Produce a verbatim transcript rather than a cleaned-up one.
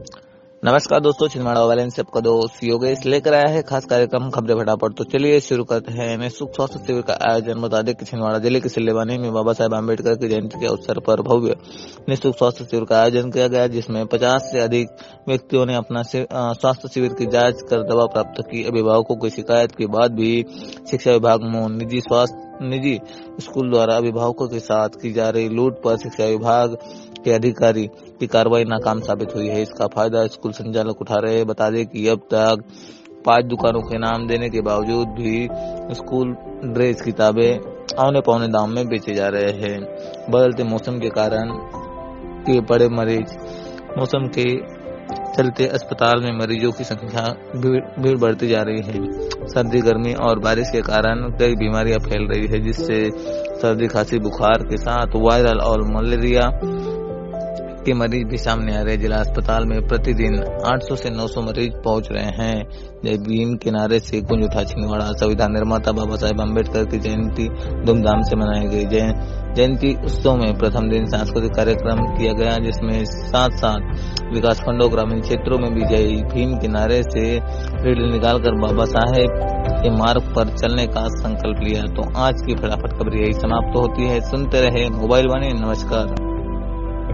नमस्कार दोस्तों, छिंदवाड़ा वाले से आपका दोस्त योगेश लेकर आया है खास कार्यक्रम खबरें फटाफट। तो चलिए शुरू करते हैं। निःशुल्क स्वास्थ्य शिविर का आयोजन। बता दें कि छिंदवाड़ा जिले के सिल्लेवानी में बाबा साहेब आम्बेडकर की जयंती के अवसर पर भव्य निःशुल्क स्वास्थ्य शिविर का आयोजन किया गया, जिसमें पचास से अधिक व्यक्तियों ने अपना स्वास्थ्य शिविर की जाँच कर दवा प्राप्त की। अभिभावकों की शिकायत के बाद भी शिक्षा विभाग मौन। निजी स्वास्थ्य निजी स्कूल द्वारा अभिभावकों के साथ की जा रही लूट पर शिक्षा विभाग के अधिकारी की कार्रवाई नाकाम साबित हुई है। इसका फायदा स्कूल संचालक उठा रहे हैं। बता दें कि अब तक पांच दुकानों के नाम देने के बावजूद भी स्कूल ड्रेस किताबें औने पौने दाम में बेचे जा रहे हैं। बदलते मौसम के कारण के बड़े मरीज मौसम के चलते अस्पताल में मरीजों की संख्या भीड़, भीड़ बढ़ती जा रही है। सर्दी, गर्मी और बारिश के कारण कई बीमारियां फैल रही है, जिससे सर्दी, खांसी, बुखार के साथ वायरल और मलेरिया के मरीज भी सामने आ रहे हैं। जिला अस्पताल में प्रतिदिन आठ सौ से नौ सौ मरीज पहुंच रहे हैं। जय भीम के नारे से गूंज उठा छिंदवाड़ा। संविधान निर्माता बाबा साहेब आम्बेडकर की जयंती धूमधाम से मनाई गई। जयंती उत्सव में प्रथम दिन सांस्कृतिक कार्यक्रम किया गया, जिसमें साथ साथ विकास खंडों ग्रामीण क्षेत्रों में भी जय भीम के नारे से रैली निकालकर बाबा साहेब के मार्ग पर चलने का संकल्प लिया। तो आज की फटाफट खबर यही समाप्त होती है। सुनते रहे मोबाइल वाणी। नमस्कार।